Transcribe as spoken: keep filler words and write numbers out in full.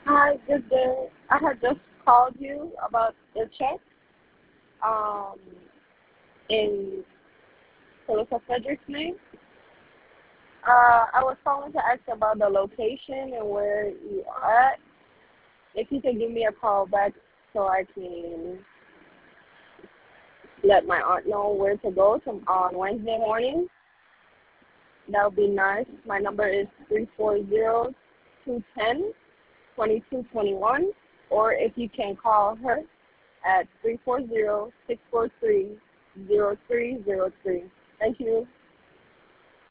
Hi, good day. I had just called you about the check um, in Philippa Frederick's name. Uh, I was calling to ask about the location and where you are at. If you could give me a call back so I can let my aunt know where to go to, on Wednesday morning, that would be nice. My number is three four zero, two one zero, two two two one, or if you can call her at three four zero, six four three, zero three zero three. Thank you.